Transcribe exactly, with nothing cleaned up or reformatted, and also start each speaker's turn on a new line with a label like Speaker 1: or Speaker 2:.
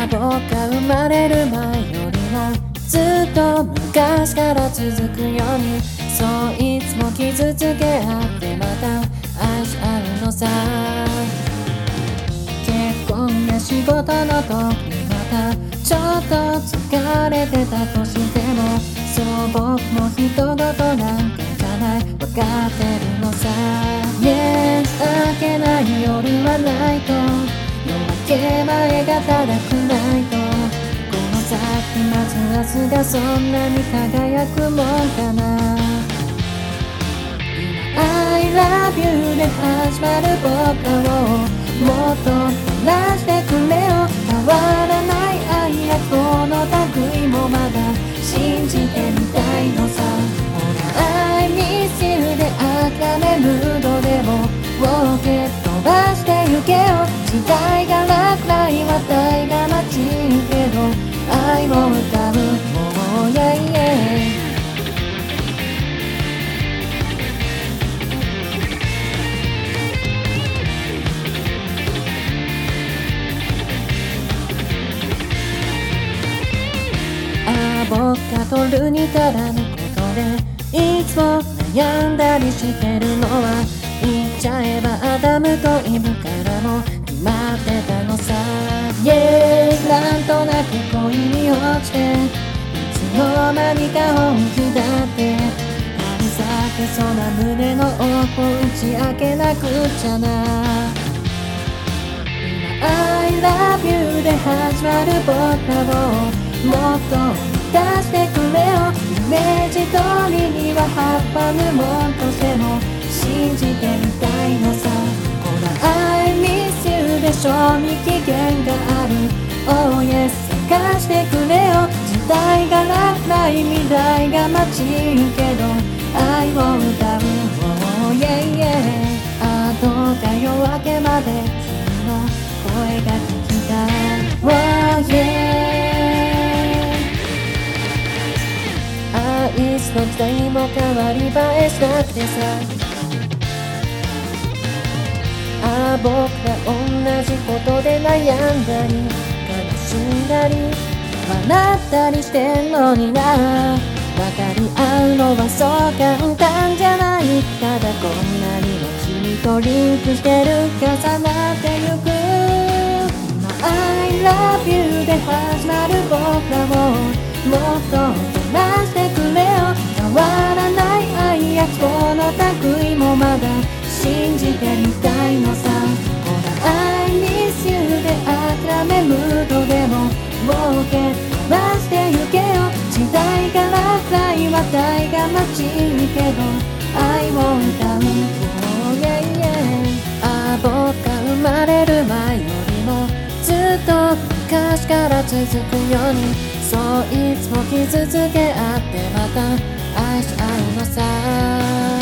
Speaker 1: 僕が生まれる前よりもずっと昔から続くように、そういつも傷つけ合ってまた愛し合うのさ。結婚や仕事の時またちょっと疲れてたとしても、そう僕も人事なんかじゃない、分かってるのさ。ねえ明けない夜はないと、夜明け前がただ暗いと、この先待つ明日がそんなに輝くもんかな。今 I love you で始まる僕らをもっと照らしてくれよ。変わらない愛やこの類もまだ信じてみたいのさ。ほら I miss you で諦めムードでもを蹴っ飛ばしてゆけよ。時代が落雷は大が待ちゆけど愛を歌うもうやいや。僕が取るに足らぬことでいつも悩んだりしてるのは、言っちゃえばアダムとイブからも決まってたのさ。イェーイなんとなく恋に落ちて、いつの間にか本気だって張り裂けそうな胸の奥を打ち明けなくちゃな。今 I love you で始まる僕らをもっと出してくれよ。イメージ通りには葉っぱぬもんとしても信じてみたいのさ。ほら I miss you で賞味期限がある Oh yes 探してくれよ。時代が落雷未来が待ちゆけど愛を歌う Oh yeah yeah。 あどうか夜明けまで君の声が聞きたい Oh yeah。いつの時代も変わり映えしなくてさ。ああ僕ら同じことで悩んだり悲しんだり笑ったりしてんのにな。分かり合うのはそう簡単じゃない。ただこんなにも君とリンクしてる重なってゆく。今 I love you で始まる僕らをもっと照らしてくれよ。変わらない愛やこの類もまだ信じてみたいのさ。ほら I miss you で諦めムードでももう蹴っ飛ばしてゆけよ。時代が落雷は大が待ちゆけど愛を歌う Oh yeah yeah。 ああ僕が生まれる前よりもずっと昔から続くように、そういつも傷つけ合ってまた愛し合うのさ。